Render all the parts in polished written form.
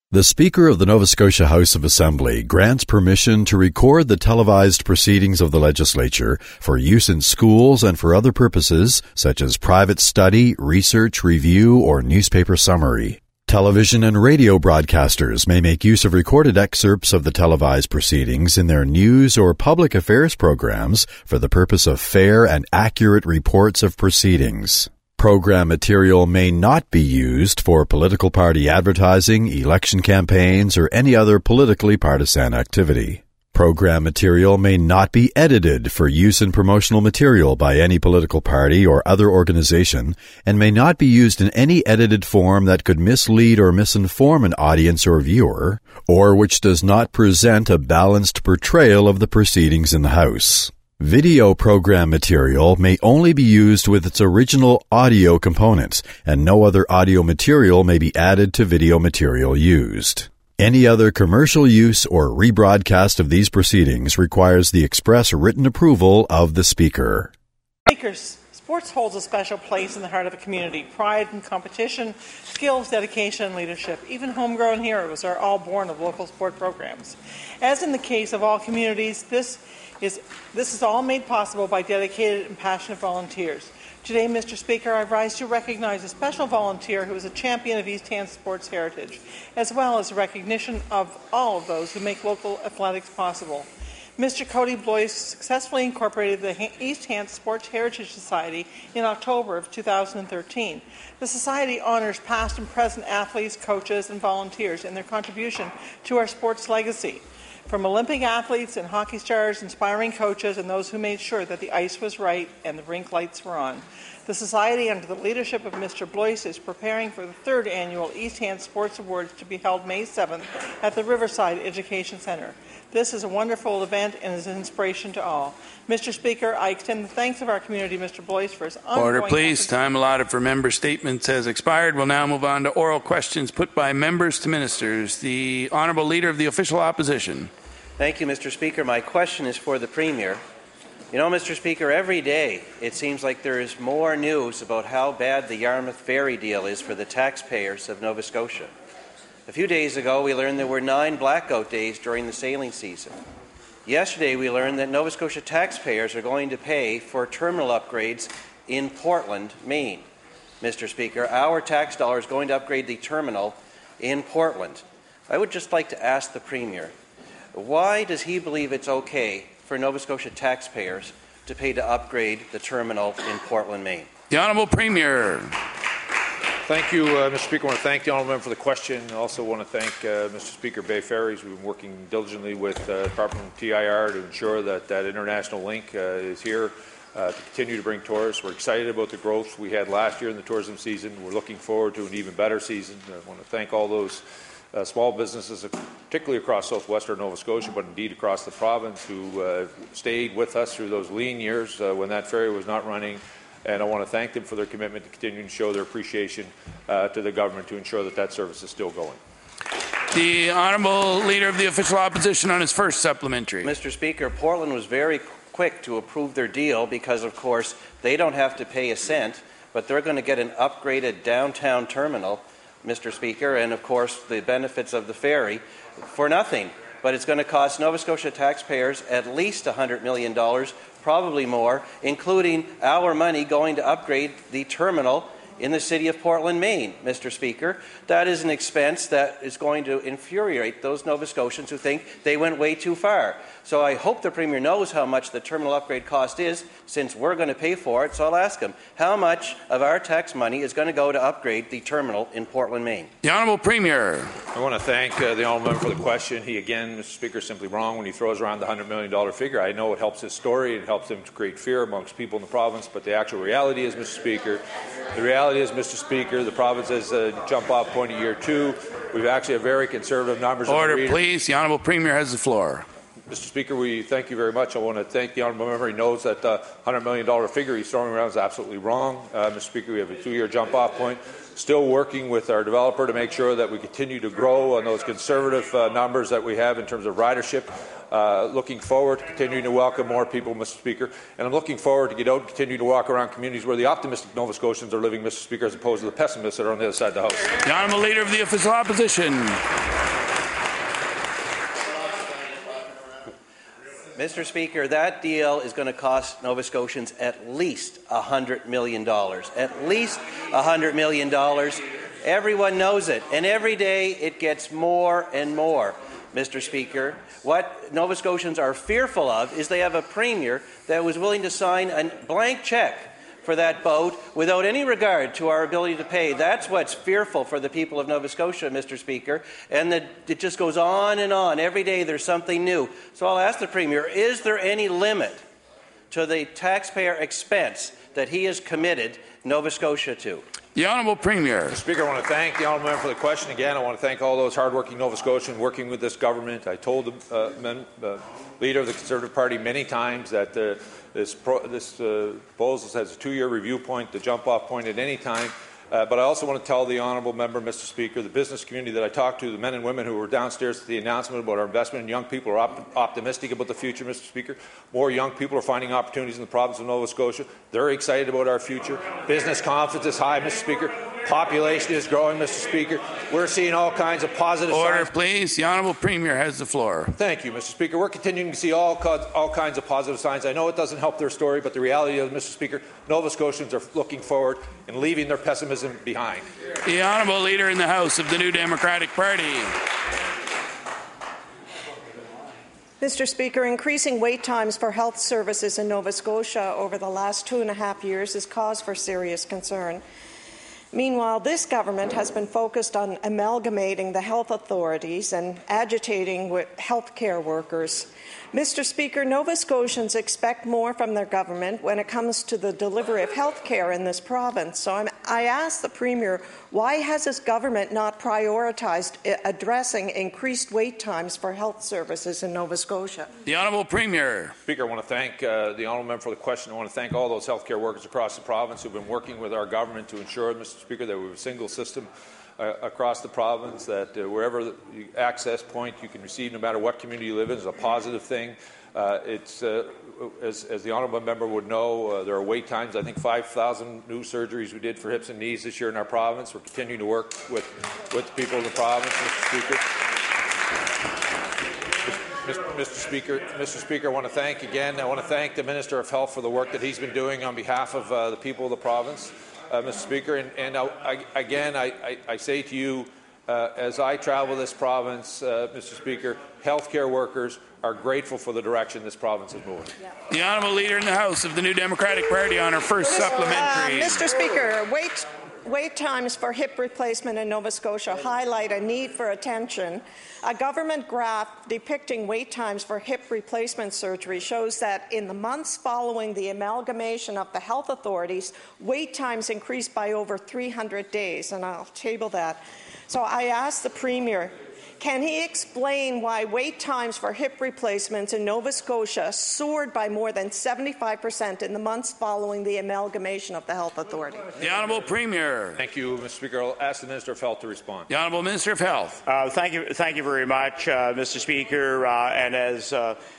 The Speaker of the Nova Scotia House of Assembly grants permission to record the televised proceedings of the legislature for use in schools and for other purposes such as private study, research, review, or newspaper summary. Television and radio broadcasters may make use of recorded excerpts of the televised proceedings in their news or public affairs programs for the purpose of fair and accurate reports of proceedings. Program material may not be used for political party advertising, election campaigns, or any other politically partisan activity. Program material may not be edited for use in promotional material by any political party or other organization, and may not be used in any edited form that could mislead or misinform an audience or viewer, or which does not present a balanced portrayal of the proceedings in the House. Video program material may only be used with its original audio components, and no other audio material may be added to video material used. Any other commercial use or rebroadcast of these proceedings requires the express written approval of the Speaker. Speakers, sports holds a special place in the heart of a community. Pride and competition, skills, dedication, and leadership. Even homegrown heroes are all born of local sport programs. As in the case of all communities, this is all made possible by dedicated and passionate volunteers. Today, Mr. Speaker, I rise to recognize a special volunteer who is a champion of East Hants sports heritage, as well as recognition of all of those who make local athletics possible. Mr. Cody Blois successfully incorporated the East Hants Sports Heritage Society in October of 2013. The Society honors past and present athletes, coaches, and volunteers in their contribution to our sports legacy. From Olympic athletes and hockey stars, inspiring coaches, and those who made sure that the ice was right and the rink lights were on. The Society, under the leadership of Mr. Blois, is preparing for the 3rd annual East Hants Sports Awards to be held May 7th at the Riverside Education Centre. This is a wonderful event and is an inspiration to all. Mr. Speaker, I extend the thanks of our community, Mr. Blois, for his ongoing... Order, please. Time allotted for member statements has expired. We'll now move on to oral questions put by members to ministers. The Honourable Leader of the Official Opposition. Thank you, Mr. Speaker. My question is for the Premier. You know, Mr. Speaker, every day it seems like there is more news about how bad the Yarmouth ferry deal is for the taxpayers of Nova Scotia. A few days ago, we learned there were 9 blackout days during the sailing season. Yesterday, we learned that Nova Scotia taxpayers are going to pay for terminal upgrades in Portland, Maine. Mr. Speaker, our tax dollar is going to upgrade the terminal in Portland. I would just like to ask the Premier, why does he believe it's okay for Nova Scotia taxpayers to pay to upgrade the terminal in Portland, Maine? The Honourable Premier. Thank you, Mr. Speaker. I want to thank the Honourable Member for the question. I also want to thank Mr. Speaker, Bay Ferries. We've been working diligently with Department of TIR to ensure that that international link is here to continue to bring tourists. We're excited about the growth we had last year in the tourism season. We're looking forward to an even better season. I want to thank all those small businesses, particularly across southwestern Nova Scotia, but indeed across the province, who stayed with us through those lean years when that ferry was not running. And I want to thank them for their commitment to continue to show their appreciation to the government to ensure that that service is still going. The Honourable Leader of the Official Opposition on his first supplementary. Mr. Speaker, Portland was very quick to approve their deal because, of course, they don't have to pay a cent, but they're going to get an upgraded downtown terminal, Mr. Speaker, and, of course, the benefits of the ferry for nothing. But it's going to cost Nova Scotia taxpayers at least $100 million, probably more, including our money going to upgrade the terminal in the city of Portland, Maine, Mr. Speaker. That is an expense that is going to infuriate those Nova Scotians who think they went way too far. So I hope the Premier knows how much the terminal upgrade cost is, since we're going to pay for it. So I'll ask him, how much of our tax money is going to go to upgrade the terminal in Portland, Maine? The Honourable Premier. I want to thank the Honourable Member for the question. He, again, Mr. Speaker, is simply wrong when he throws around the $100 million figure. I know it helps his story. It helps him to create fear amongst people in the province. But the actual reality is, Mr. Speaker, the province has a jump-off point in year 2. We've actually have very conservative numbers. Order, please. The Honourable Premier has the floor. Mr. Speaker, we thank you very much. I want to thank the Honourable Member. He knows that the $100 million figure he's throwing around is absolutely wrong. Mr. Speaker, we have a 2-year jump-off point. Still working with our developer to make sure that we continue to grow on those conservative numbers that we have in terms of ridership. Looking forward to continuing to welcome more people, Mr. Speaker. And I'm looking forward to get out and continue to walk around communities where the optimistic Nova Scotians are living, Mr. Speaker, as opposed to the pessimists that are on the other side of the House. The Honourable Leader of the Official Opposition. Mr. Speaker, that deal is going to cost Nova Scotians at least $100 million. At least $100 million. Everyone knows it. And every day it gets more and more, Mr. Speaker. What Nova Scotians are fearful of is they have a premier that was willing to sign a blank check for that boat without any regard to our ability to pay. That's what's fearful for the people of Nova Scotia, Mr. Speaker. And it just goes on and on. Every day there's something new. So I'll ask the Premier, is there any limit to the taxpayer expense that he has committed Nova Scotia to? The Honourable Premier. Mr. Speaker, I want to thank the Honourable Member for the question. Again, I want to thank all those hardworking Nova Scotians working with this government. I told the Leader of the Conservative Party many times that this proposal has a 2-year review point, the jump-off point at any time. But I also want to tell the Honourable Member, Mr. Speaker, the business community that I talked to, the men and women who were downstairs at the announcement about our investment in young people, are optimistic about the future, Mr. Speaker. More young people are finding opportunities in the province of Nova Scotia. They're excited about our future. Business confidence is high, Mr. Speaker. Population is growing, Mr. Speaker. We're seeing all kinds of positive signs. Order, please. The Honourable Premier has the floor. Thank you, Mr. Speaker. We're continuing to see all kinds of positive signs. I know it doesn't help their story, but the reality is, Mr. Speaker, Nova Scotians are looking forward and leaving their pessimism behind. The Honourable Leader in the House of the New Democratic Party. Mr. Speaker, increasing wait times for health services in Nova Scotia over the last 2.5 years is cause for serious concern. Meanwhile, this government has been focused on amalgamating the health authorities and agitating with healthcare workers. Mr. Speaker, Nova Scotians expect more from their government when it comes to the delivery of health care in this province. So I ask the Premier, why has this government not prioritized addressing increased wait times for health services in Nova Scotia? The Honourable Premier. Speaker, I want to thank the Honourable Member for the question. I want to thank all those healthcare workers across the province who have been working with our government to ensure, Mr. Speaker, that we have a single system across the province, that wherever the access point you can receive, no matter what community you live in, is a positive thing. As the Honourable Member would know, there are wait times. I think 5,000 new surgeries we did for hips and knees this year in our province. We're continuing to work with the people of the province, Mr. Speaker, I want to thank the Minister of Health for the work that he's been doing on behalf of the people of the province. Mr. Speaker, and I say to you, as I travel this province, Mr. Speaker, healthcare workers are grateful for the direction this province is moving. The Honourable Leader in the House of the New Democratic Party on her first supplementary. Mr. Speaker, wait times for hip replacement in Nova Scotia highlight a need for attention. A government graph depicting wait times for hip replacement surgery shows that in the months following the amalgamation of the health authorities, wait times increased by over 300 days, and I'll table that. So I ask the Premier, can he explain why wait times for hip replacements in Nova Scotia soared by more than 75% in the months following the amalgamation of the health authority? The Honourable Premier. Thank you, Mr. Speaker. I'll ask the Minister of Health to respond. The Honourable Minister of Health. Thank you very much, Mr. Speaker. And as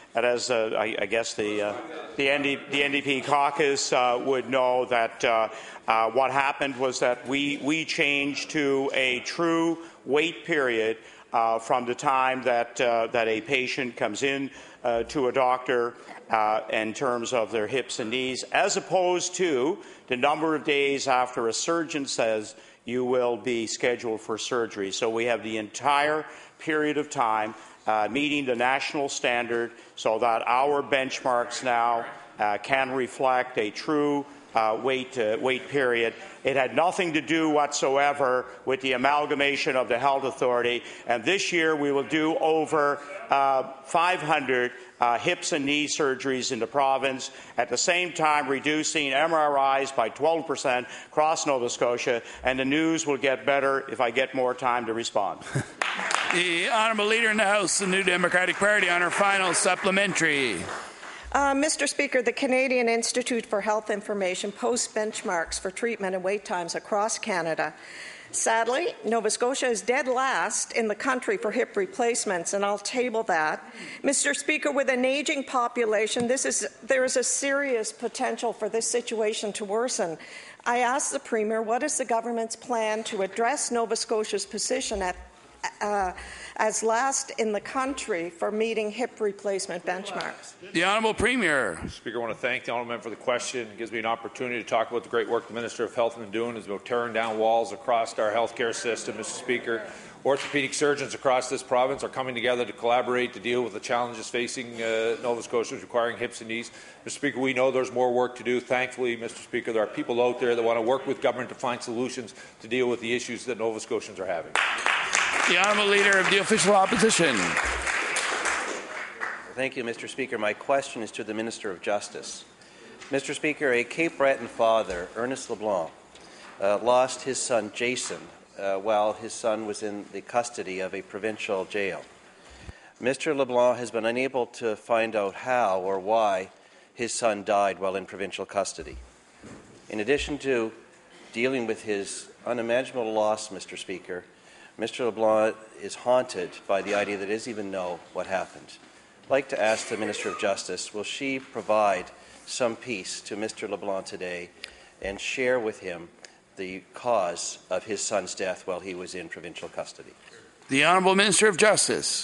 I guess the NDP caucus would know, that what happened was that we changed to a true wait period from the time that a patient comes in to a doctor in terms of their hips and knees, as opposed to the number of days after a surgeon says you will be scheduled for surgery. So we have the entire period of time meeting the national standard, so that our benchmarks now can reflect a true wait period. It had nothing to do whatsoever with the amalgamation of the health authority, and this year we will do over 500 hips and knee surgeries in the province, at the same time reducing MRIs by 12% across Nova Scotia, and the news will get better if I get more time to respond. The Honourable Leader in the House of the New Democratic Party on her final supplementary. Mr. Speaker, the Canadian Institute for Health Information posts benchmarks for treatment and wait times across Canada. Sadly, Nova Scotia is dead last in the country for hip replacements, and I'll table that. Mr. Speaker, with an aging population, there is a serious potential for this situation to worsen. I ask the Premier, what is the government's plan to address Nova Scotia's position as last in the country for meeting hip replacement benchmarks. The Honourable Premier. Speaker, I want to thank the honourable member for the question. It gives me an opportunity to talk about the great work the Minister of Health has been doing. It's about tearing down walls across our healthcare system, Mr. Speaker. Orthopedic surgeons across this province are coming together to collaborate to deal with the challenges facing Nova Scotians requiring hips and knees. Mr. Speaker, we know there's more work to do. Thankfully, Mr. Speaker, there are people out there that want to work with government to find solutions to deal with the issues that Nova Scotians are having. The Honourable Leader of the Official Opposition. Thank you, Mr. Speaker. My question is to the Minister of Justice. Mr. Speaker, a Cape Breton father, Ernest LeBlanc, lost his son Jason while his son was in the custody of a provincial jail. Mr. LeBlanc has been unable to find out how or why his son died while in provincial custody. In addition to dealing with his unimaginable loss, Mr. Speaker, Mr. LeBlanc is haunted by the idea that he doesn't even know what happened. I'd like to ask the Minister of Justice, will she provide some peace to Mr. LeBlanc today and share with him the cause of his son's death while he was in provincial custody? The Honourable Minister of Justice.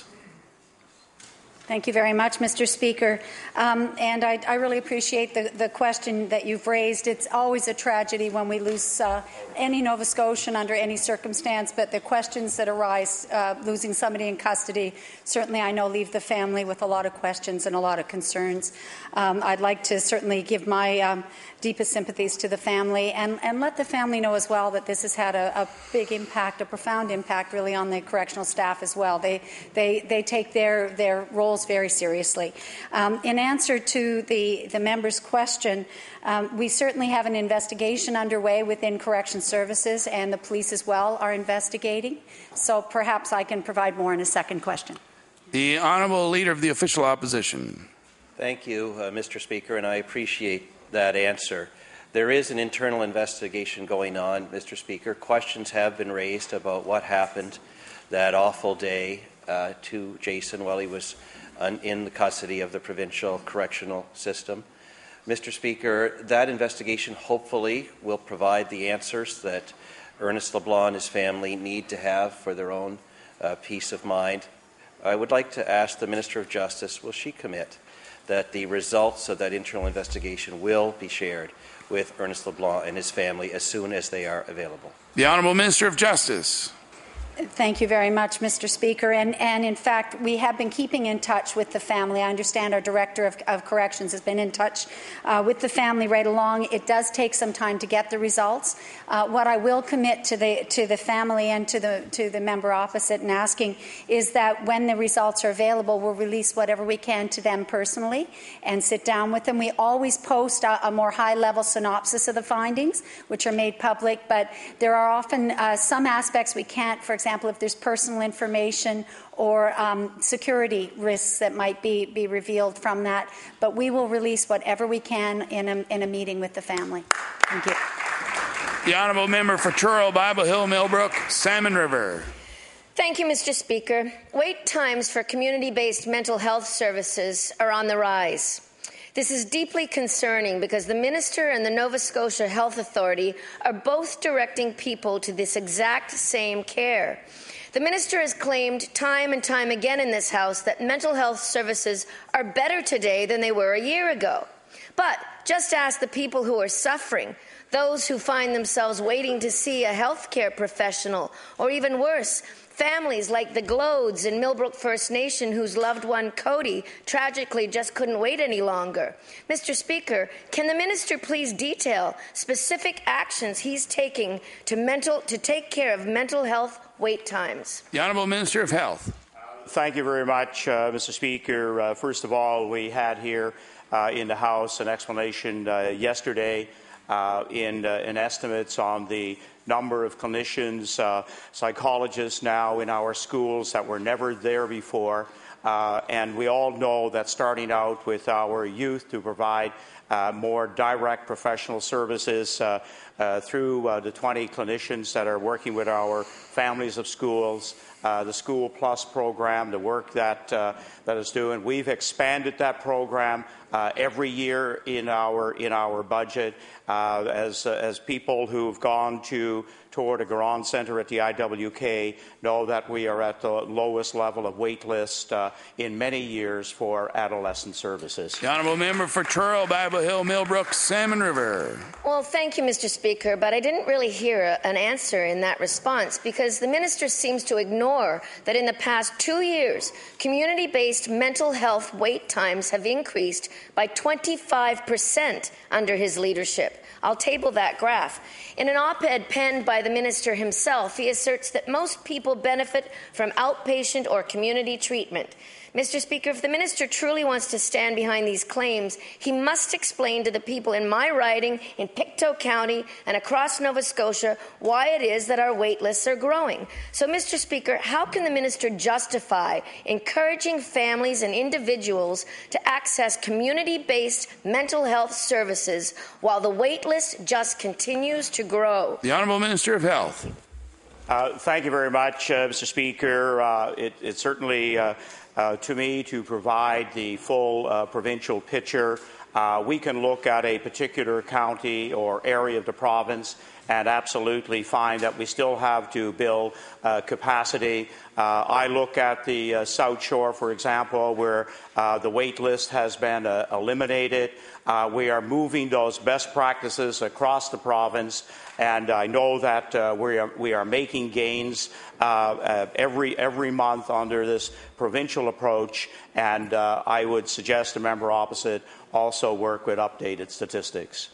Thank you very much, Mr. Speaker. And I really appreciate the question that you've raised. It's always a tragedy when we lose any Nova Scotian under any circumstance, but the questions that arise, losing somebody in custody, certainly I know leave the family with a lot of questions and a lot of concerns. I'd like to certainly give my deepest sympathies to the family and let the family know as well that this has had a big impact, a profound impact really on the correctional staff as well. They take their roles very seriously. In answer to the member's question, we certainly have an investigation underway within Corrections Services, and the police as well are investigating. So perhaps I can provide more in a second question. The Honourable Leader of the Official Opposition. Thank you, Mr. Speaker, and I appreciate that answer. There is an internal investigation going on, Mr. Speaker. Questions have been raised about what happened that awful day to Jason while he was in the custody of the provincial correctional system. Mr. Speaker, that investigation hopefully will provide the answers that Ernest LeBlanc and his family need to have for their own peace of mind. I would like to ask the Minister of Justice, will she commit that the results of that internal investigation will be shared with Ernest LeBlanc and his family as soon as they are available? The Honourable Minister of Justice. Thank you very much, Mr. Speaker. And in fact, we have been keeping in touch with the family. I understand our Director of Corrections has been in touch with the family right along. It does take some time to get the results. What I will commit to the family and to the member opposite in asking is that when the results are available, we'll release whatever we can to them personally and sit down with them. We always post a more high-level synopsis of the findings, which are made public, but there are often some aspects we can't. For example, if there's personal information or security risks that might be revealed from that. But we will release whatever we can in a meeting with the family. Thank you. The Honourable Member for Truro, Bible Hill, Millbrook, Salmon River. Thank you, Mr. Speaker. Wait times for community-based mental health services are on the rise. This is deeply concerning because the Minister and the Nova Scotia Health Authority are both directing people to this exact same care. The Minister has claimed time and time again in this House that mental health services are better today than they were a year ago. But just ask the people who are suffering, those who find themselves waiting to see a healthcare professional, or even worse, families like the Glodes in Millbrook First Nation whose loved one, Cody, tragically just couldn't wait any longer. Mr. Speaker, can the Minister please detail specific actions he's taking to take care of mental health wait times? The Honourable Minister of Health. Thank you very much, Mr. Speaker. First of all, we had here in the House an explanation yesterday in estimates on the number of clinicians, psychologists now in our schools that were never there before. And we all know that starting out with our youth to provide more direct professional services through the 20 clinicians that are working with our families of schools, the School Plus program, the work that is doing. We've expanded that program every year in our budget as people who've gone toward a Garand Centre at the IWK know that we are at the lowest level of wait list in many years for adolescent services. The honourable member for Truro, Bible Hill, Millbrook, Salmon River. Well, thank you, Mr. Speaker, but I didn't really hear an answer in that response because the minister seems to ignore that in the past 2 years, community-based mental health wait times have increased by 25% under his leadership. I'll table that graph. In an op-ed penned by the minister himself, he asserts that most people benefit from outpatient or community treatment. Mr. Speaker, if the minister truly wants to stand behind these claims, he must explain to the people in my riding, in Pictou County and across Nova Scotia, why it is that our wait lists are growing. So, Mr. Speaker, how can the minister justify encouraging families and individuals to access community-based mental health services while the wait list just continues to grow? The Honourable Minister of Health. Thank you very much, Mr. Speaker. It's certainly to me to provide the full provincial picture. We can look at a particular county or area of the province and absolutely find that we still have to build capacity. I look at the South Shore, for example, where the wait list has been eliminated. We are moving those best practices across the province, and I know that we are making gains every month under this provincial approach, and I would suggest the member opposite also work with updated statistics.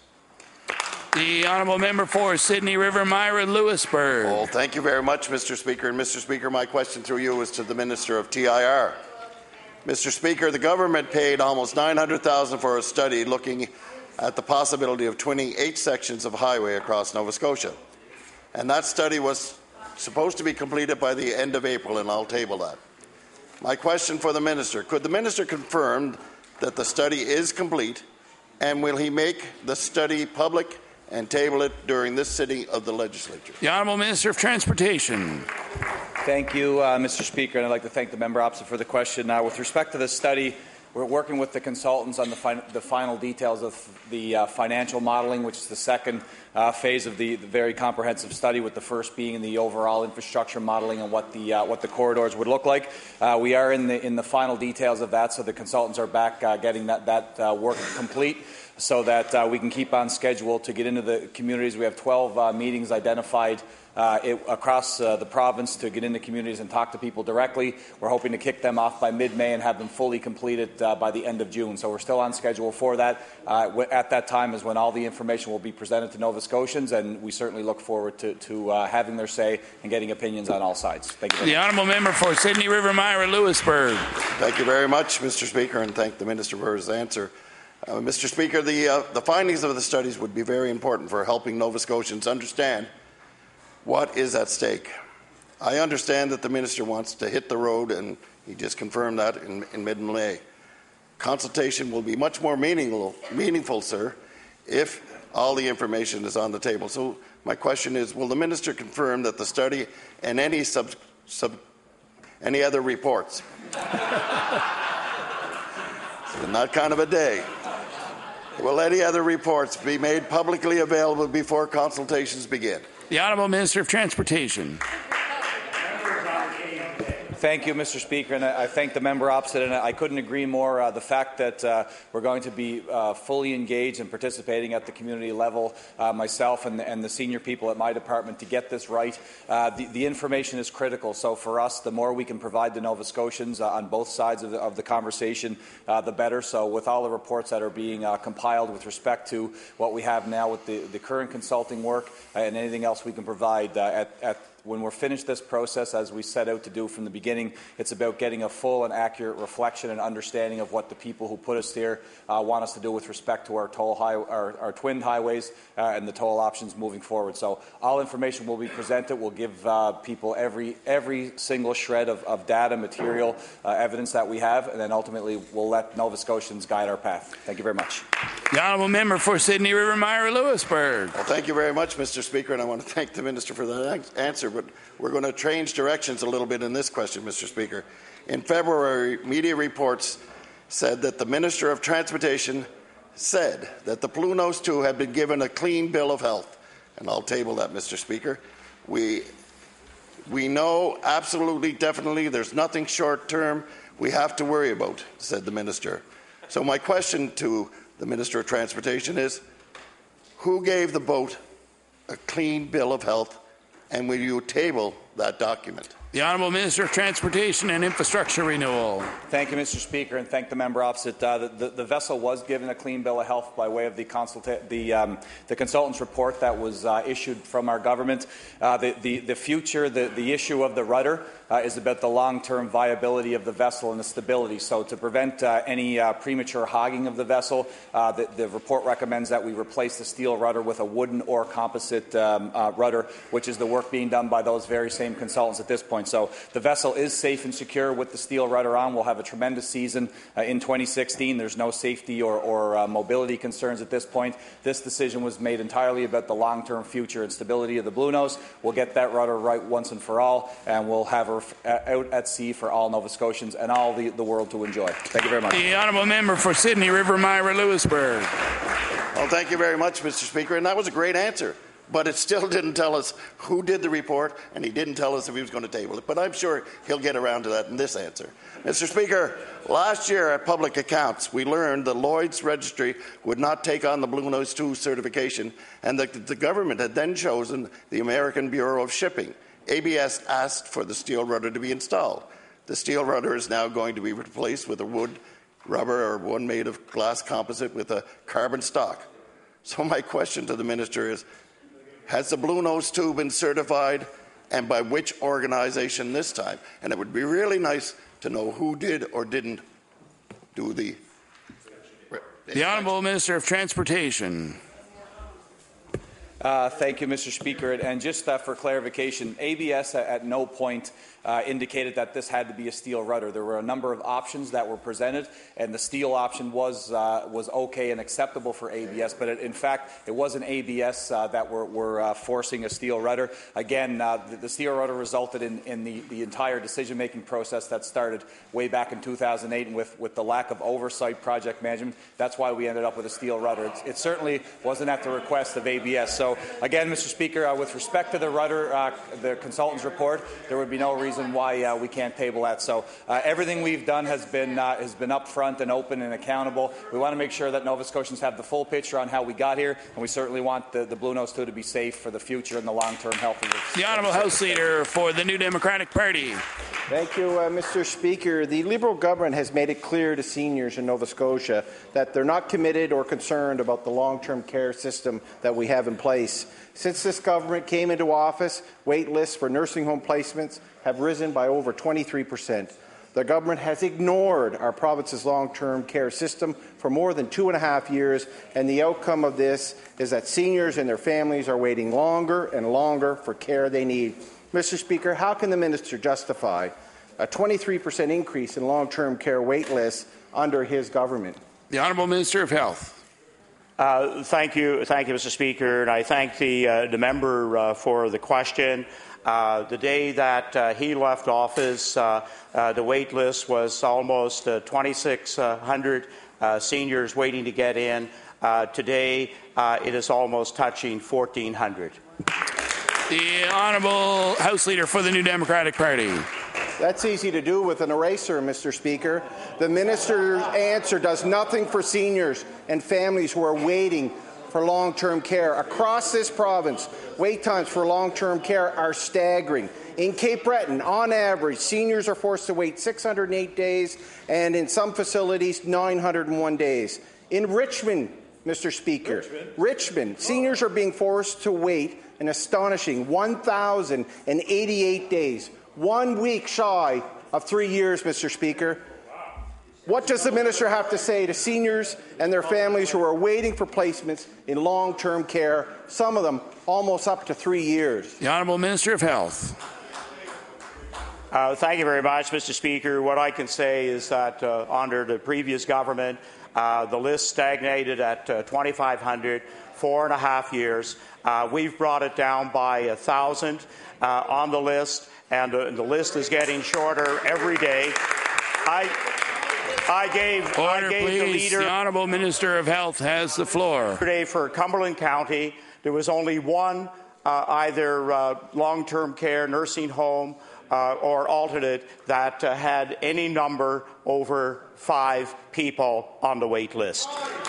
The honourable member for Sydney River, Myra Lewisburg. Well, thank you very much, Mr. Speaker. And Mr. Speaker, my question through you is to the Minister of TIR. Mr. Speaker, the government paid almost $900,000 for a study looking at the possibility of twinning 8 sections of highway across Nova Scotia. And that study was supposed to be completed by the end of April, and I'll table that. My question for the Minister, could the Minister confirm that the study is complete, and will he make the study public and table it during this sitting of the Legislature? The Honourable Minister of Transportation. Thank you, Mr. Speaker, and I'd like to thank the member opposite for the question. With respect to this study, we're working with the consultants on the final details of the financial modelling, which is the second phase of the very comprehensive study, with the first being the overall infrastructure modelling and what the corridors would look like. We are in the final details of that, so the consultants are back getting that work complete, so that we can keep on schedule to get into the communities. We have 12 meetings identified across the province to get into communities and talk to people directly. We're hoping to kick them off by mid-May and have them fully completed by the end of June. So we're still on schedule for that. At that time is when all the information will be presented to Nova Scotians, and we certainly look forward to having their say and getting opinions on all sides. Thank you very much. The honourable member for Sydney River, Myra Lewisburg. Thank you very much, Mr. Speaker, and thank the Minister for his answer. Mr. Speaker, the findings of the studies would be very important for helping Nova Scotians understand what is at stake. I understand that the Minister wants to hit the road, and he just confirmed that in mid-May. Consultation will be much more meaningful, sir, if all the information is on the table. So my question is, will the Minister confirm that the study and any other reports it's been that kind of a day. Will any other reports be made publicly available before consultations begin? The Honourable Minister of Transportation. Thank you, Mr. Speaker, and I thank the member opposite, and I couldn't agree more. The fact that we're going to be fully engaged and participating at the community level, myself and the senior people at my department, to get this right. The information is critical, so for us, the more we can provide the Nova Scotians on both sides of the conversation, the better. So with all the reports that are being compiled with respect to what we have now with the current consulting work and anything else we can provide at when we're finished this process, as we set out to do from the beginning, it's about getting a full and accurate reflection and understanding of what the people who put us here want us to do with respect to our our twinned highways and the toll options moving forward. So all information will be presented. We'll give people every single shred of data, material, evidence that we have, and then ultimately we'll let Nova Scotians guide our path. Thank you very much. The honourable member for Sydney River Myra Lewisburg. Well, thank you very much, Mr. Speaker, and I want to thank the Minister for that answer, but we're going to change directions a little bit in this question, Mr. Speaker. In February, media reports said that the Minister of Transportation said that the Bluenose 2 had been given a clean bill of health, and I'll table that, Mr. Speaker. We know absolutely, definitely, there's nothing short-term we have to worry about, said the Minister. So my question to the Minister of Transportation is, who gave the boat a clean bill of health, and will you table that document? The Honourable Minister of Transportation and Infrastructure Renewal. Thank you, Mr. Speaker, and thank the member opposite. The vessel was given a clean bill of health by way of the consultant's report that was issued from our government. The future, the issue of the rudder is about the long-term viability of the vessel and the stability. So to prevent any premature hogging of the vessel, the report recommends that we replace the steel rudder with a wooden or composite rudder, which is the work being done by those very same consultants at this point. So the vessel is safe and secure with the steel rudder on. We'll have a tremendous season in 2016. There's no safety or mobility concerns at this point. This decision was made entirely about the long-term future and stability of the Bluenose. We'll get that rudder right once and for all, and we'll have her out at sea for all Nova Scotians and all the world to enjoy. Thank you very much. The honourable member for Sydney River Myra Lewisburg. Well, thank you very much, Mr. Speaker, and that was a great answer. But it still didn't tell us who did the report, and he didn't tell us if he was going to table it. But I'm sure he'll get around to that in this answer. Mr. Speaker, last year at Public Accounts, we learned the Lloyd's Registry would not take on the Bluenose 2 certification, and that the government had then chosen the American Bureau of Shipping. ABS asked for the steel rudder to be installed. The steel rudder is now going to be replaced with a wood, rubber, or one made of glass composite with a carbon stock. So my question to the Minister is, has the Bluenose 2 been certified, and by which organization this time? And it would be really nice to know who did or didn't do the... The Honourable Minister of Transportation. Thank you, Mr. Speaker. And just for clarification, ABS at no point indicated that this had to be a steel rudder. There were a number of options that were presented, and the steel option was okay and acceptable for ABS, but in fact, it wasn't ABS that were forcing a steel rudder. Again, the steel rudder resulted in the entire decision-making process that started way back in 2008, and with the lack of oversight, project management, that's why we ended up with a steel rudder. It certainly wasn't at the request of ABS. So again, Mr. Speaker, with respect to the rudder, the consultant's report, there would be no reason why we can't table that. So everything we've done has been upfront and open and accountable. We want to make sure that Nova Scotians have the full picture on how we got here, and we certainly want the Bluenose 2 to be safe for the future and the long-term health of the Honourable House Leader for the New Democratic Party. Thank you, Mr. Speaker. The Liberal government has made it clear to seniors in Nova Scotia that they're not committed or concerned about the long-term care system that we have in place. Since this government came into office, wait lists for nursing home placements have risen by over 23%. The government has ignored our province's long-term care system for more than 2.5 years, and the outcome of this is that seniors and their families are waiting longer and longer for care they need. Mr. Speaker, how can the minister justify a 23% increase in long-term care wait lists under his government? The Honourable Minister of Health. Thank you, Mr. Speaker, and I thank the member for the question. The day that he left office, the wait list was almost 2,600 seniors waiting to get in. Today, it is almost touching 1,400. The Honourable House Leader for the New Democratic Party. That's easy to do with an eraser, Mr. Speaker. The minister's answer does nothing for seniors and families who are waiting for long-term care. Across this province, wait times for long-term care are staggering. In Cape Breton, on average, seniors are forced to wait 608 days, and in some facilities, 901 days. In Richmond, Mr. Speaker. Richmond. Seniors are being forced to wait an astonishing 1,088 days, 1 week shy of 3 years, Mr. Speaker. What does the minister have to say to seniors and their families who are waiting for placements in long-term care, some of them almost up to 3 years? The Honourable Minister of Health. Thank you very much, Mr. Speaker. What I can say is that under the previous government, the list stagnated at 2,500, 4.5 years. We've brought it down by 1,000 on the list, and the list is getting shorter every day. I gave please. The leader. The Honourable Minister of Health has the floor. Today for Cumberland County, there was only one either long-term care, nursing home, or alternate that had any number over 5 people on the wait list.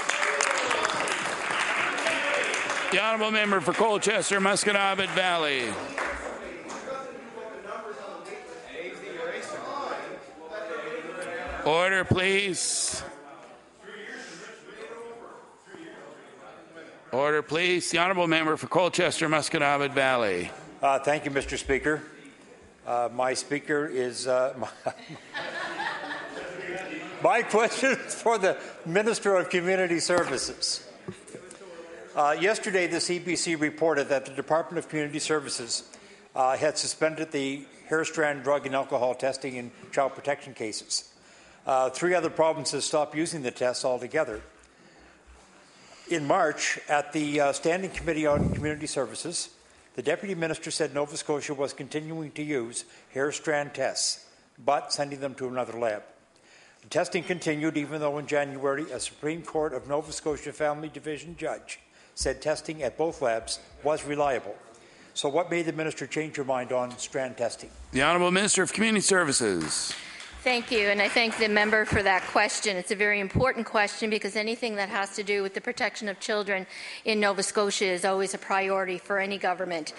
The Honourable Member for Colchester, Musqueam Valley. Order, please. Order, please. The Honourable Member for Colchester, Musqueam Valley. Thank you, Mr. Speaker. My speaker is my question is for the Minister of Community Services. Yesterday, the CBC reported that the Department of Community Services had suspended the hair strand drug and alcohol testing in child protection cases. 3 other provinces stopped using the tests altogether. In March, at the Standing Committee on Community Services, the Deputy Minister said Nova Scotia was continuing to use hair strand tests, but sending them to another lab. The testing continued even though in January a Supreme Court of Nova Scotia Family Division judge said testing at both labs was reliable. So what made the Minister change her mind on strand testing? The Honourable Minister of Community Services. Thank you, and I thank the member for that question. It's a very important question because anything that has to do with the protection of children in Nova Scotia is always a priority for any government.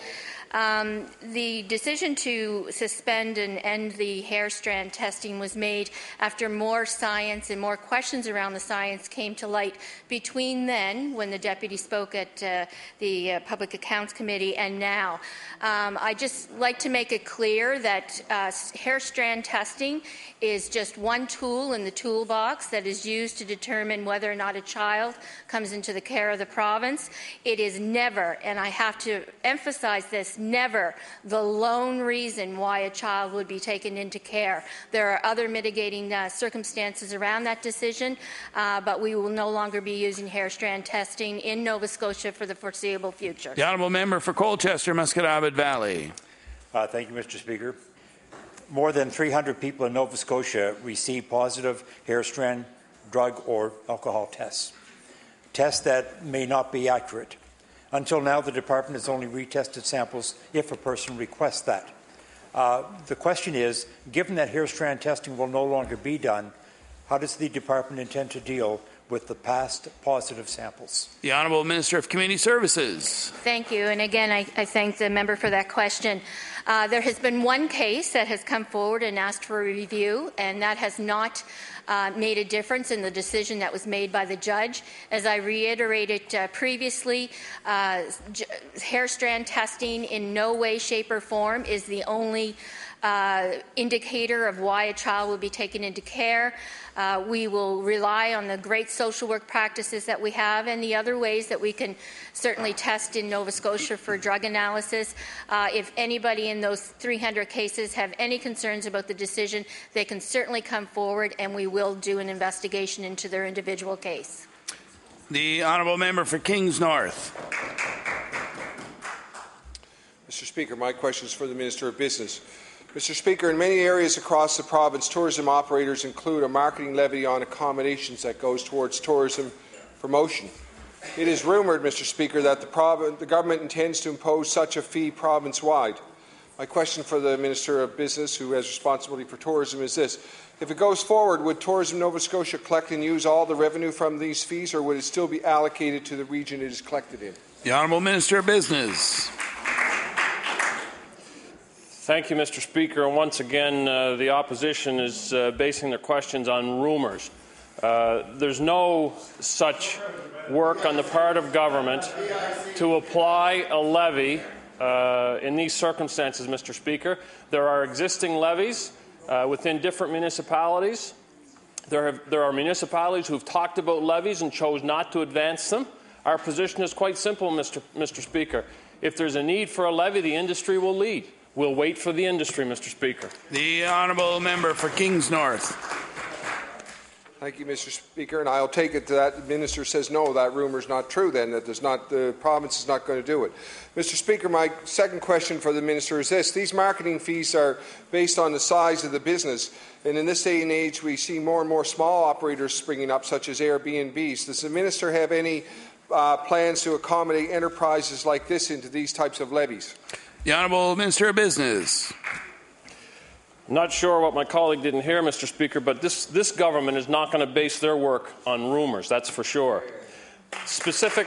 The decision to suspend and end the hair strand testing was made after more science and more questions around the science came to light between then, when the deputy spoke at the Public Accounts Committee, and now. I just like to make it clear that hair strand testing is just one tool in the toolbox that is used to determine whether or not a child comes into the care of the province. It is never, and I have to emphasize this, never the lone reason why a child would be taken into care. There are other mitigating circumstances around that decision, but we will no longer be using hair strand testing in Nova Scotia for the foreseeable future. The Honourable Member for Colchester, Musqueam Valley. Thank you, Mr. Speaker. More than 300 people in Nova Scotia receive positive hair strand drug or alcohol tests that may not be accurate. Until now, the department has only retested samples if a person requests that. The question is, given that hair strand testing will no longer be done, how does the department intend to deal with the past positive samples? The Honourable Minister of Community Services. Thank you. And again, I thank the member for that question. There has been one case that has come forward and asked for a review, and that has not made a difference in the decision that was made by the judge. As I reiterated previously, hair strand testing in no way, shape, or form is the only indicator of why a child will be taken into care. We will rely on the great social work practices that we have and the other ways that we can certainly test in Nova Scotia for drug analysis. If anybody in those 300 cases have any concerns about the decision, they can certainly come forward and we will do an investigation into their individual case. The Honourable Member for Kings North. Mr. Speaker, my question is for the Minister of Business. Mr. Speaker, in many areas across the province, tourism operators include a marketing levy on accommodations that goes towards tourism promotion. It is rumoured, Mr. Speaker, that the government intends to impose such a fee province-wide. My question for the Minister of Business, who has responsibility for tourism, is this. If it goes forward, would Tourism Nova Scotia collect and use all the revenue from these fees, or would it still be allocated to the region it is collected in? The Honourable Minister of Business. Thank you, Mr. Speaker. And once again, the opposition is basing their questions on rumours. There's no such work on the part of government to apply a levy in these circumstances, Mr. Speaker. There are existing levies within different municipalities. There are municipalities who have talked about levies and chose not to advance them. Our position is quite simple, Mr. Speaker. If there's a need for a levy, the industry will lead. We'll wait for the industry, Mr. Speaker. The honourable member for Kings North. Thank you, Mr. Speaker. And I'll take it that the minister says no, that rumour is not true then, that the province is not going to do it. Mr. Speaker, my second question for the minister is this. These marketing fees are based on the size of the business. And in this day and age, we see more and more small operators springing up, such as Airbnbs. Does the minister have any plans to accommodate enterprises like this into these types of levies? The Honourable Minister of Business. Not sure what my colleague didn't hear, Mr. Speaker, but this government is not going to base their work on rumours, that's for sure. Specific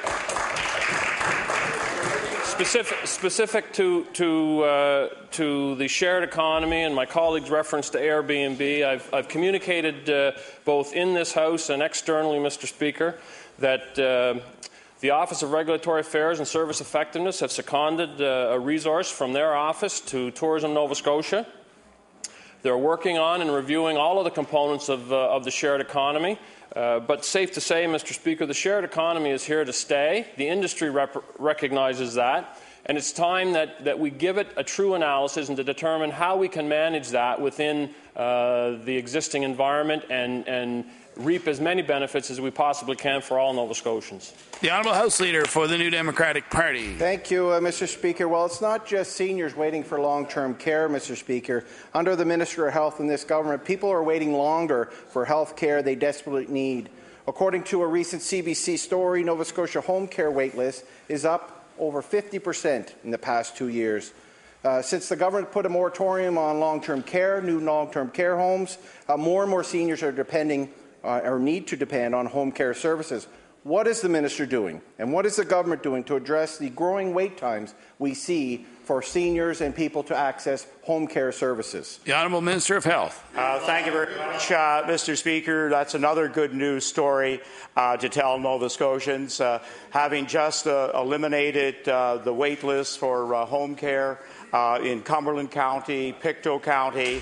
to the shared economy and my colleague's reference to Airbnb, I've communicated both in this House and externally, Mr. Speaker, that the Office of Regulatory Affairs and Service Effectiveness have seconded a resource from their office to Tourism Nova Scotia. They're working on and reviewing all of the components of the shared economy. But safe to say, Mr. Speaker, the shared economy is here to stay. The industry recognizes that. And it's time that we give it a true analysis and to determine how we can manage that within the existing environment and reap as many benefits as we possibly can for all Nova Scotians. The Honourable House Leader for the New Democratic Party. Thank you, Mr. Speaker. Well, it's not just seniors waiting for long-term care, Mr. Speaker. Under the Minister of Health in this government, people are waiting longer for health care they desperately need. According to a recent CBC story, Nova Scotia home care waitlist is up over 50% in the past 2 years. Since the government put a moratorium on long-term care, new long-term care homes, more and more seniors are depending or need to depend on home care services. What is the minister doing, and what is the government doing to address the growing wait times we see for seniors and people to access home care services? The Honourable Minister of Health. Thank you very much, Mr. Speaker. That's another good news story to tell Nova Scotians. Having just eliminated the wait list for home care in Cumberland County, Pictou County,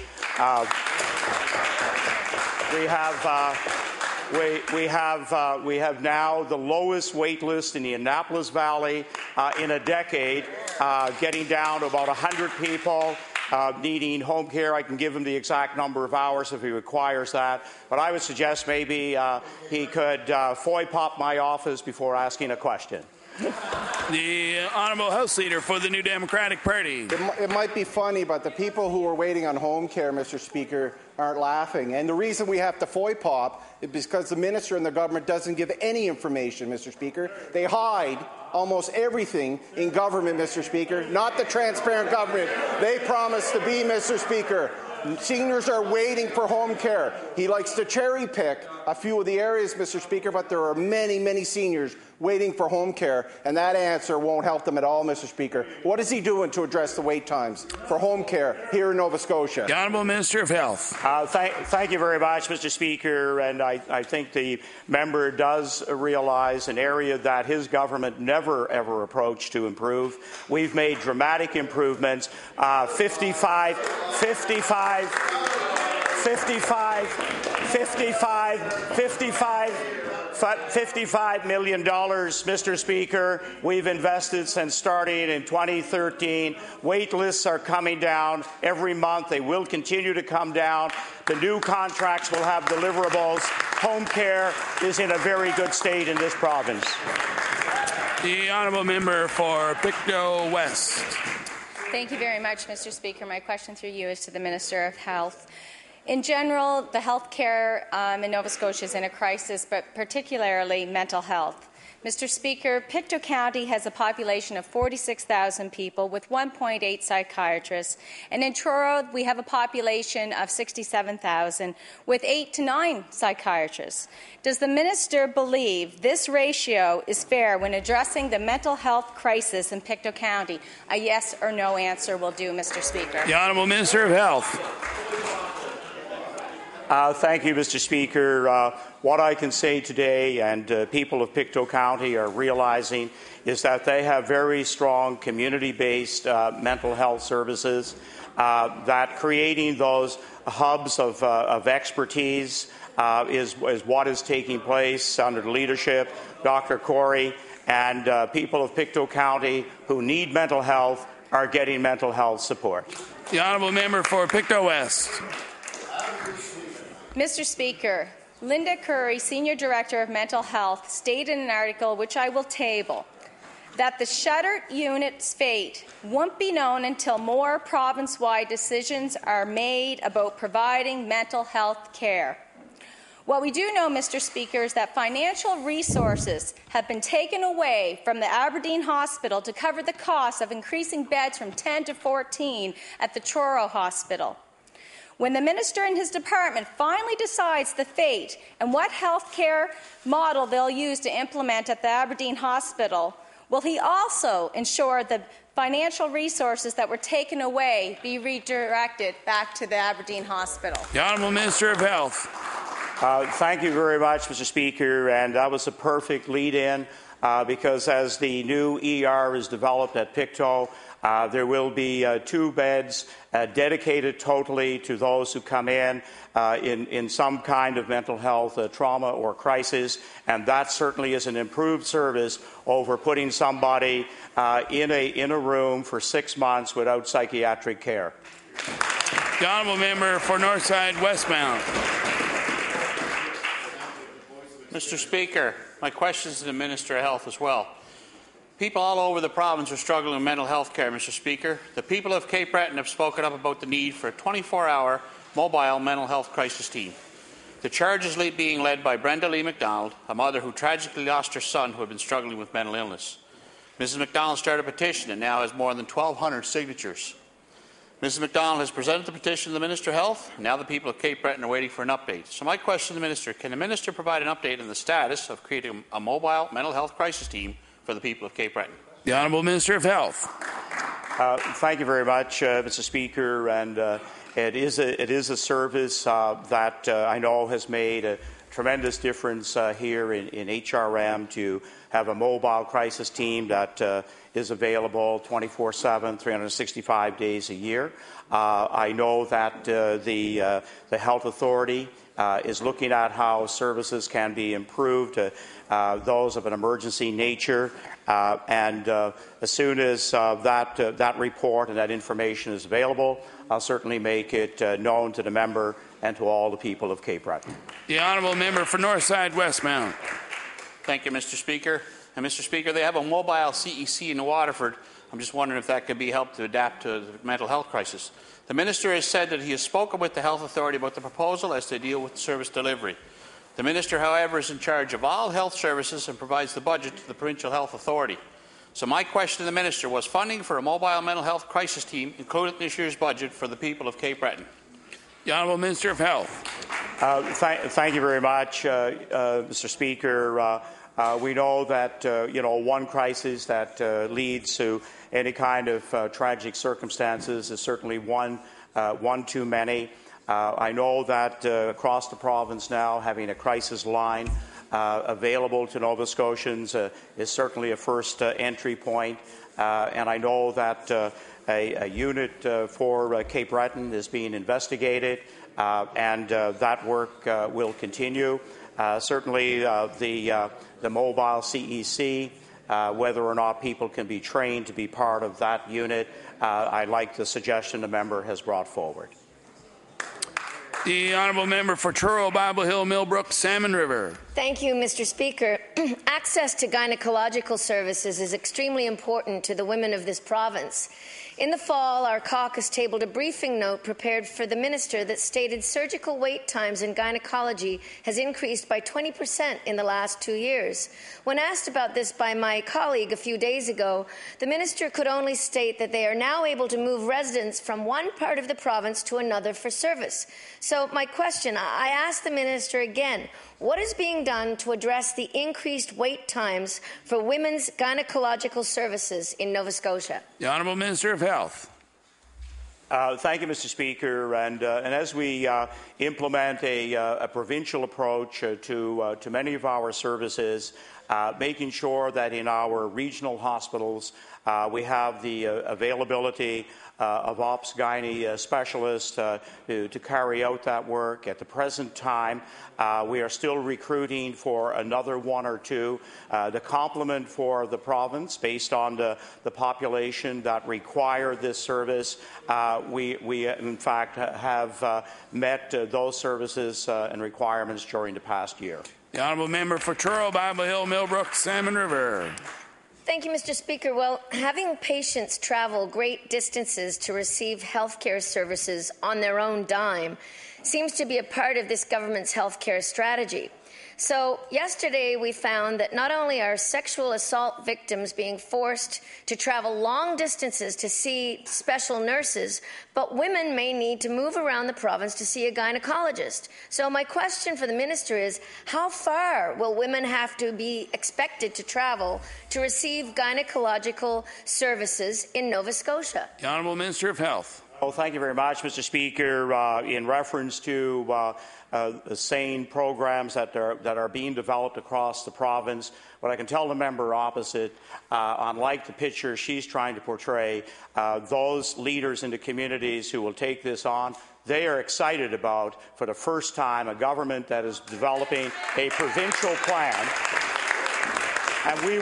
we have now the lowest wait list in the Annapolis Valley in a decade, getting down to about 100 people needing home care. I can give him the exact number of hours if he requires that, but I would suggest maybe he could FOI pop my office before asking a question. The Honourable House Leader for the New Democratic Party. It might be funny, but the people who are waiting on home care, Mr. Speaker, aren't laughing. And the reason we have to FOI pop is because the minister and the government doesn't give any information, Mr. Speaker. They hide almost everything in government, Mr. Speaker, not the transparent government they promised to be, Mr. Speaker. Seniors are waiting for home care. He likes to cherry-pick a few of the areas, Mr. Speaker, but there are many, many seniors waiting for home care, and that answer won't help them at all, Mr. Speaker. What is he doing to address the wait times for home care here in Nova Scotia? The Honourable Minister of Health. Thank you very much, Mr. Speaker, and I think the member does realize an area that his government never, ever approached to improve. We've made dramatic improvements, $55 million, Mr. Speaker, we've invested since starting in 2013. Wait lists are coming down every month. They will continue to come down. The new contracts will have deliverables. Home care is in a very good state in this province. The Honourable Member for Pictou West. Thank you very much, Mr. Speaker. My question through you is to the Minister of Health. In general, the health care in Nova Scotia is in a crisis, but particularly mental health. Mr. Speaker, Pictou County has a population of 46,000 people with 1.8 psychiatrists, and in Truro we have a population of 67,000 with 8 to 9 psychiatrists. Does the minister believe this ratio is fair when addressing the mental health crisis in Pictou County? A yes or no answer will do, Mr. Speaker. The Honourable Minister of Health. Thank you, Mr. Speaker. What I can say today, and people of Pictou County are realizing, is that they have very strong community-based mental health services, that creating those hubs of expertise is what is taking place under the leadership of Dr. Corey, and people of Pictou County who need mental health are getting mental health support. The honourable member for Pictou West. Mr. Speaker, Linda Curry, Senior Director of Mental Health, stated in an article which I will table that the shuttered unit's fate won't be known until more province-wide decisions are made about providing mental health care. What we do know, Mr. Speaker, is that financial resources have been taken away from the Aberdeen Hospital to cover the cost of increasing beds from 10 to 14 at the Truro Hospital. When the minister and his department finally decides the fate and what health care model they'll use to implement at the Aberdeen Hospital, will he also ensure the financial resources that were taken away be redirected back to the Aberdeen Hospital? The Honourable Minister of Health. Thank you very much, Mr. Speaker, and that was a perfect lead-in because as the new ER is developed at Pictou, there will be 2 beds dedicated totally to those who come in some kind of mental health trauma or crisis, and that certainly is an improved service over putting somebody in a room for 6 months without psychiatric care. The honourable member for Northside Westmount. Mr. Speaker, my question is to the Minister of Health as well. People all over the province are struggling with mental health care, Mr. Speaker. The people of Cape Breton have spoken up about the need for a 24-hour mobile mental health crisis team. The charge is being led by Brenda Lee MacDonald, a mother who tragically lost her son who had been struggling with mental illness. Mrs. MacDonald started a petition and now has more than 1,200 signatures. Mrs. MacDonald has presented the petition to the Minister of Health, and now the people of Cape Breton are waiting for an update. So my question to the Minister, can the Minister provide an update on the status of creating a mobile mental health crisis team for the people of Cape Breton? The Honourable Minister of Health. Thank you very much, Mr. Speaker. And it is a service that I know has made a tremendous difference here in HRM to have a mobile crisis team that is available 24/7, 365 days a year. I know that the Health Authority is looking at how services can be improved, those of an emergency nature, and as soon as that report and that information is available, I'll certainly make it known to the member and to all the people of Cape Breton. The honourable member for Northside Westmount. Thank you, Mr. Speaker. And Mr. Speaker, they have a mobile CEC in Waterford. I'm just wondering if that could be helped to adapt to the mental health crisis. The Minister has said that he has spoken with the Health Authority about the proposal as they deal with service delivery. The Minister, however, is in charge of all health services and provides the budget to the Provincial Health Authority. So my question to the Minister, was funding for a mobile mental health crisis team included in this year's budget for the people of Cape Breton? The Honourable Minister of Health. Thank you very much, Mr. Speaker. We know that one crisis that leads to any kind of tragic circumstances is certainly one too many. I know that across the province now, having a crisis line available to Nova Scotians is certainly a first entry point, and I know that a unit for Cape Breton is being investigated, and that work will continue. Certainly, the mobile CEC, whether or not people can be trained to be part of that unit, I like the suggestion the member has brought forward. The honourable member for Truro, Bible Hill, Millbrook, Salmon River. Thank you, Mr. Speaker. Access to gynecological services is extremely important to the women of this province. In the fall, our caucus tabled a briefing note prepared for the minister that stated surgical wait times in gynecology has increased by 20% in the last 2 years. When asked about this by my colleague a few days ago, the minister could only state that they are now able to move residents from one part of the province to another for service. So my question, I ask the minister again, what is being done to address the increased wait times for women's gynecological services in Nova Scotia? The Honourable Minister of Health. Thank you, Mr. Speaker. And as we implement a provincial approach to many of our services, making sure that in our regional hospitals we have the availability of ops-gynae specialists to carry out that work. At the present time, we are still recruiting for another one or two. The complement for the province, based on the population that require this service, we in fact have met those services and requirements during the past year. The honourable member for Truro, Bible Hill, Millbrook, Salmon River. Thank you, Mr. Speaker. Well, having patients travel great distances to receive health care services on their own dime seems to be a part of this government's health care strategy. So yesterday we found that not only are sexual assault victims being forced to travel long distances to see special nurses, but women may need to move around the province to see a gynecologist. So my question for the minister is, how far will women have to be expected to travel to receive gynecological services in Nova Scotia? The Honourable Minister of Health. Oh, thank you very much, Mr. Speaker. In reference to the SANE programs that are being developed across the province, what I can tell the member opposite, unlike the picture she's trying to portray, those leaders in the communities who will take this on, they are excited about, for the first time, a government that is developing a provincial plan, and we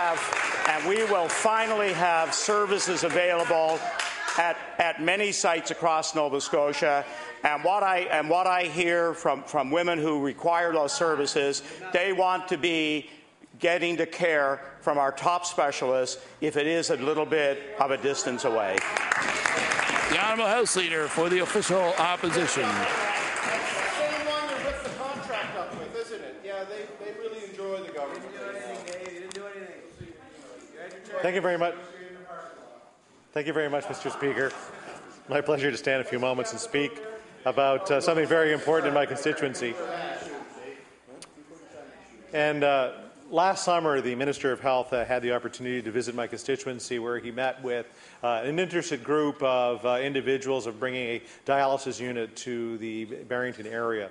will finally have services available at many sites across Nova Scotia. And what I hear from women who require those services, they want to be getting the care from our top specialists, if it is a little bit of a distance away. The Honourable House Leader for the Official Opposition. Same one you ripped the contract up with, isn't it? Yeah, they really enjoy the government. Thank you very much. Thank you very much, Mr. Speaker. My pleasure to stand a few moments and speak about something very important in my constituency. And last summer, the Minister of Health had the opportunity to visit my constituency, where he met with an interested group of individuals of bringing a dialysis unit to the Barrington area.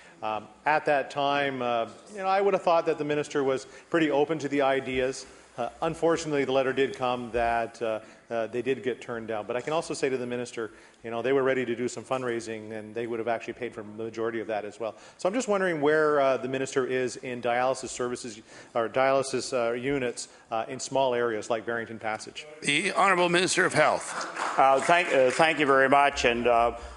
At that time, I would have thought that the minister was pretty open to the ideas. Unfortunately, the letter did come that they did get turned down. But I can also say to the minister, they were ready to do some fundraising, and they would have actually paid for the majority of that as well. So I'm just wondering where the minister is in dialysis services or dialysis units in small areas like Barrington Passage. The Honourable Minister of Health. Thank you very much. And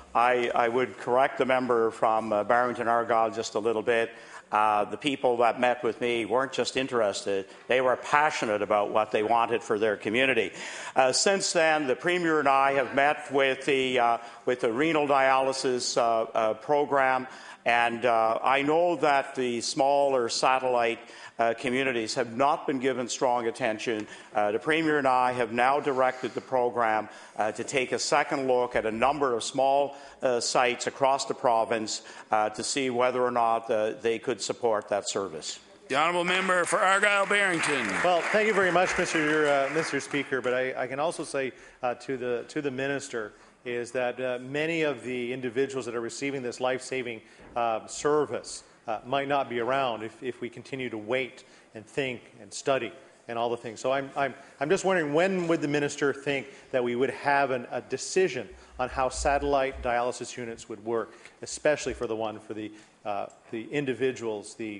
I would correct the member from Barrington Argyll just a little bit. The people that met with me weren't just interested, they were passionate about what they wanted for their community. Since then, the Premier and I have met with the renal dialysis program, and I know that the smaller satellite communities have not been given strong attention. The Premier and I have now directed the program to take a second look at a number of small sites across the province to see whether or not they could support that service. The Honourable Member for Argyll-Barrington. Well, thank you very much, Mr. Speaker. But I can also say to the minister is that many of the individuals that are receiving this life-saving service might not be around if we continue to wait and think and study and all the things. So I'm just wondering, when would the minister think that we would have a decision on how satellite dialysis units would work, especially for the individuals, the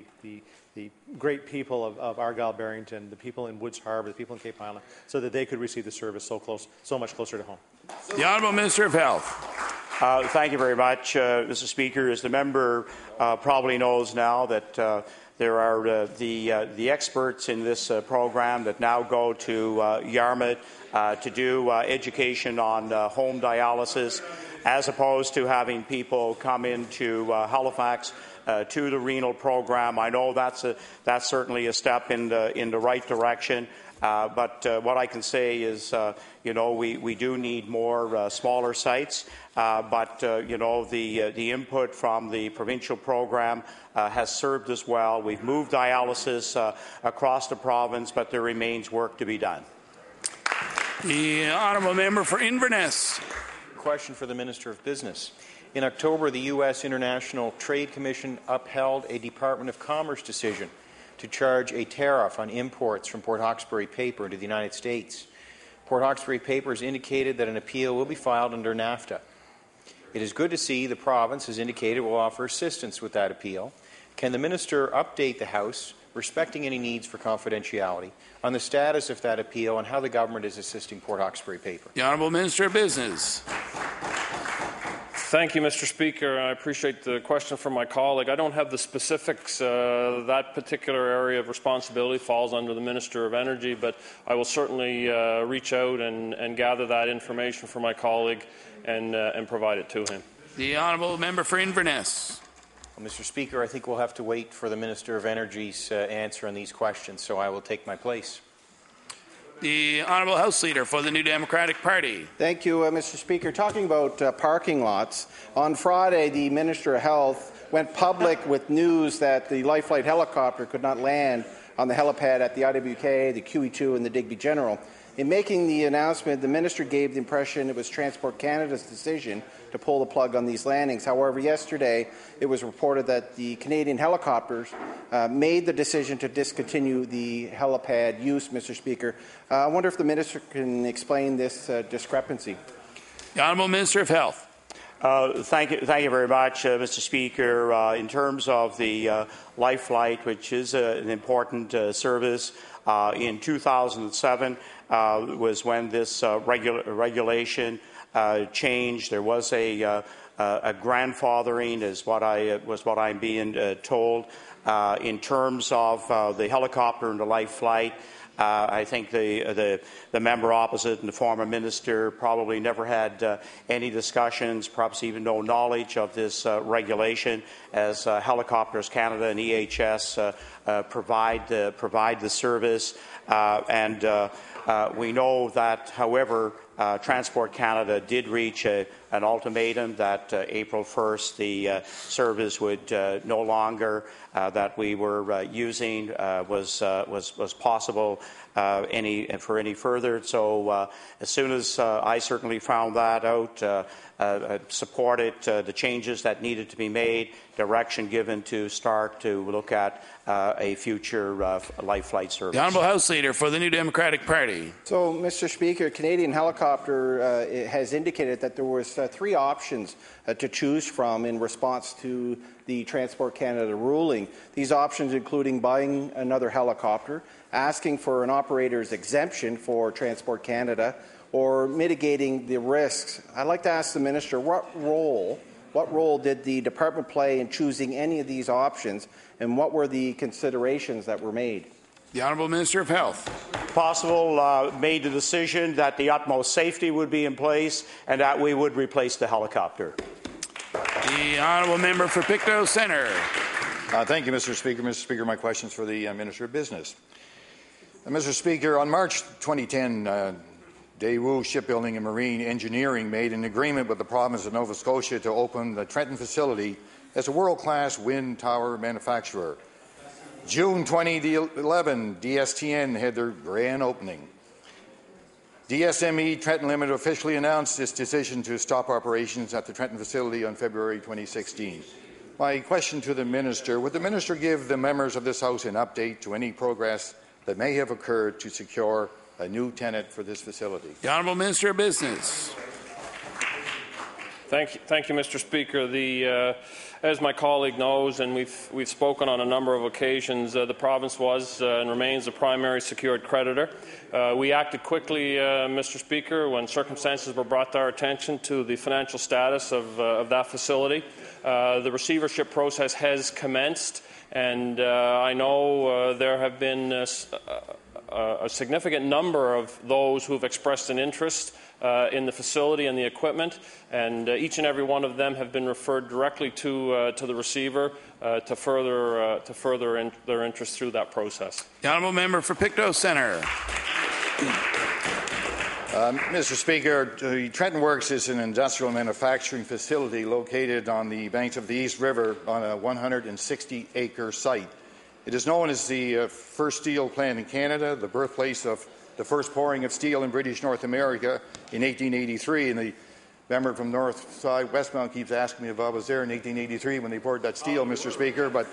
great people of Argyll-Barrington, the people in Woods Harbor, the people in Cape Island, so that they could receive the service so much closer to home. The Honourable Minister of Health. Thank you very much, Mr. Speaker. As the member probably knows now, that there are the experts in this program that now go to Yarmouth to do education on home dialysis, as opposed to having people come into Halifax to the renal program. I know that's certainly a step in the right direction. But what I can say is, we do need more smaller sites. But the input from the provincial program has served us well. We've moved dialysis across the province, but there remains work to be done. The Honourable Member for Inverness. question for the Minister of Business. In October, the U.S. International Trade Commission upheld a Department of Commerce decision to charge a tariff on imports from Port Hawkesbury paper into the United States. Port Hawkesbury paper has indicated that an appeal will be filed under NAFTA. It is good to see the province has indicated it will offer assistance with that appeal. Can the Minister update the House, respecting any needs for confidentiality, on the status of that appeal and how the government is assisting Port Hawkesbury paper? The Honourable Minister of Business. Thank you, Mr. Speaker. I appreciate the question from my colleague. I don't have the specifics. That particular area of responsibility falls under the Minister of Energy, but I will certainly reach out and gather that information for my colleague and provide it to him. The Honourable Member for Inverness. Well, Mr. Speaker, I think we'll have to wait for the Minister of Energy's answer on these questions, so I will take my place. The Honourable House Leader for the New Democratic Party. Thank you, Mr. Speaker. Talking about parking lots, on Friday the Minister of Health went public with news that the Life Flight helicopter could not land on the helipad at the IWK, the QE2 and the Digby General. In making the announcement, the Minister gave the impression it was Transport Canada's decision to pull the plug on these landings. However, yesterday it was reported that the Canadian Helicopters made the decision to discontinue the helipad use, Mr. Speaker. I wonder if the Minister can explain this discrepancy. The Honourable Minister of Health. Thank you very much, Mr. Speaker. In terms of the Life Flight, which is an important service, in 2007 was when this regulation changed. There was a grandfathering, is what I'm being told. In terms of the helicopter and the Life Flight, I think the member opposite and the former minister probably never had any discussions, perhaps even no knowledge of this regulation, as Helicopters Canada and EHS provide the service. We know that, however, Transport Canada did reach an ultimatum that April 1st the service would no longer that we were using was possible for any further. So as soon as I certainly found that out, supported the changes that needed to be made, direction given to start to look at a future Life Flight service. The Honourable House Leader for the New Democratic Party. So, Mr. Speaker, Canadian Helicopter has indicated that there was three options to choose from in response to the Transport Canada ruling. These options including buying another helicopter, asking for an operator's exemption for Transport Canada, or mitigating the risks. I'd like to ask the Minister, what role did the department play in choosing any of these options, and what were the considerations that were made? The Honourable Minister of Health. Possible made the decision that the utmost safety would be in place and that we would replace the helicopter. The Honourable Member for Pictou Centre. Thank you, Mr. Speaker. Mr. Speaker, my question is for the Minister of Business. Mr. Speaker, on March 2010, Daewoo Shipbuilding and Marine Engineering made an agreement with the province of Nova Scotia to open the Trenton facility as a world-class wind tower manufacturer. June 2011, DSTN had their grand opening. DSME Trenton Limited officially announced its decision to stop operations at the Trenton facility on February 2016. My question to the Minister, would the Minister give the members of this House an update to any progress that may have occurred to secure a new tenant for this facility? The Honourable Minister of Business. Thank you, Mr. Speaker. As my colleague knows, and we've spoken on a number of occasions, the province was and remains a primary secured creditor. We acted quickly, Mr. Speaker, when circumstances were brought to our attention to the financial status of that facility. The receivership process has commenced, and I know there have been a significant number of those who have expressed an interest in the facility and the equipment, and each and every one of them have been referred directly to the receiver to further their interest through that process. The Honourable Member for Pictou Centre. Mr. Speaker, the Trenton Works is an industrial manufacturing facility located on the banks of the East River on a 160-acre site. It is known as the first steel plant in Canada, the birthplace of the first pouring of steel in British North America in 1883, and the Member from North Side, Westmount, keeps asking me if I was there in 1883 when they poured that steel, Mr. Speaker. But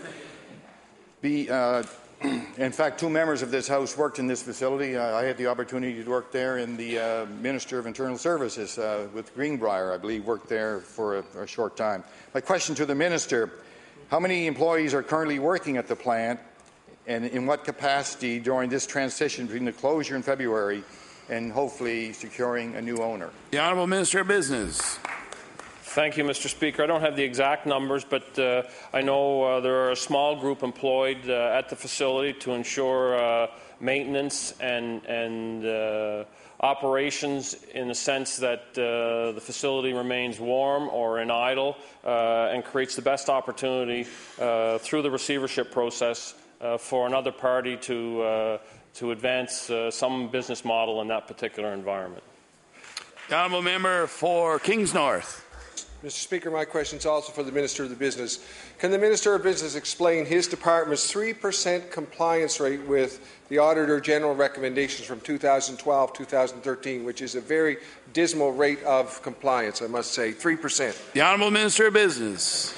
in fact, 2 members of this House worked in this facility. I had the opportunity to work there, and the Minister of Internal Services with Greenbrier, I believe, worked there for a short time. My question to the Minister, how many employees are currently working at the plant, and in what capacity during this transition between the closure in February and hopefully securing a new owner? The Honourable Minister of Business. Thank you, Mr. Speaker. I don't have the exact numbers, but I know there are a small group employed at the facility to ensure maintenance and operations in the sense that the facility remains warm or in idle and creates the best opportunity through the receivership process for another party to advance some business model in that particular environment. The Honourable Member for Kings North. Mr. Speaker, my question is also for the Minister of the Business. Can the Minister of Business explain his department's 3% compliance rate with the Auditor General recommendations from 2012-2013, which is a very dismal rate of compliance, I must say, 3%? The Honourable Minister of Business.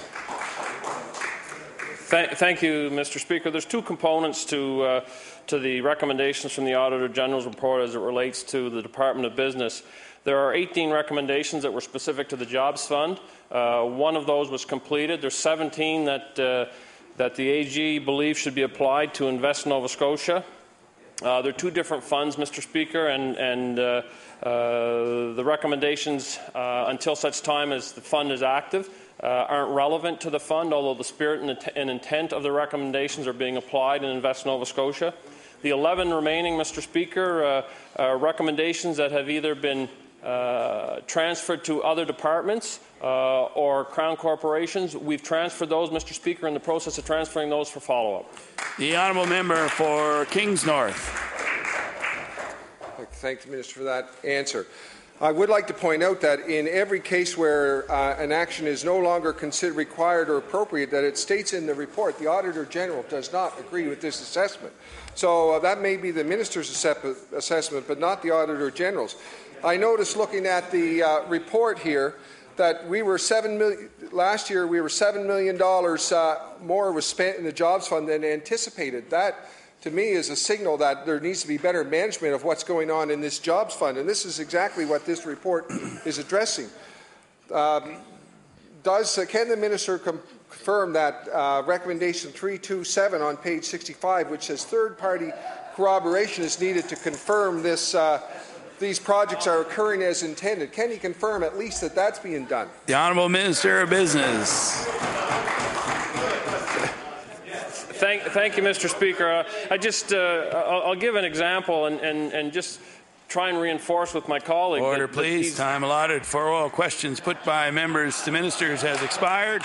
Thank you, Mr. Speaker. There's 2 components to the recommendations from the Auditor General's report as it relates to the Department of Business. There are 18 recommendations that were specific to the Jobs Fund. 1 of those was completed. There's 17 that the AG believes should be applied to Invest Nova Scotia. There are 2 different funds, Mr. Speaker, and the recommendations, until such time as the fund is active, aren't relevant to the fund, although the spirit and intent of the recommendations are being applied in Invest Nova Scotia. The 11 remaining, Mr. Speaker, recommendations that have either been transferred to other departments or Crown corporations. We've transferred those, Mr. Speaker, in the process of transferring those for follow-up. The Honourable Member for Kings North. I'd like to thank the Minister for that answer. I would like to point out that in every case where an action is no longer considered required or appropriate, that it states in the report the Auditor General does not agree with this assessment. So that may be the Minister's assessment, but not the Auditor General's. I noticed looking at the report here that we were last year we were $7 million more was spent in the Jobs Fund than anticipated. That, to me, is a signal that there needs to be better management of what's going on in this Jobs Fund, and this is exactly what this report is addressing. Can the Minister confirm that recommendation 327 on page 65, which says third-party corroboration is needed to confirm this these projects are occurring as intended? Can he confirm at least that that's being done? The Honourable Minister of Business. Thank you, Mr. Speaker. I'll give an example and just try and reinforce with my colleague. Order, please. Time allotted for oral questions put by members to ministers has expired.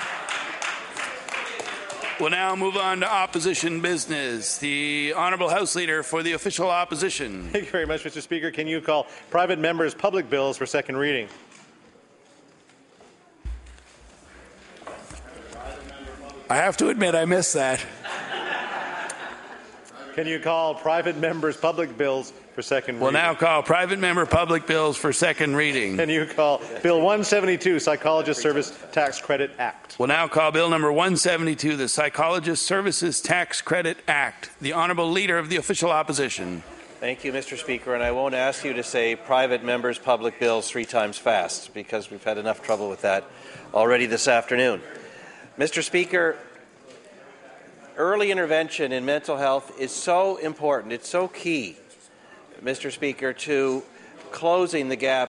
We'll now move on to opposition business. The Honourable House Leader for the official opposition. Thank you very much, Mr. Speaker. Can you call private members' public bills for second reading? I have to admit I missed that. Can you call private members' public bills for second reading? We'll now call private member public bills for second reading. Can you call Bill 172, Psychologist Service Tax Credit Act? We'll now call Bill number 172, the Psychologist Services Tax Credit Act. The Honourable Leader of the official opposition. Thank you, Mr. Speaker, and I won't ask you to say private members' public bills 3 times fast, because we've had enough trouble with that already this afternoon. Mr. Speaker, early intervention in mental health is so important. It's so key, Mr. Speaker, to closing the gap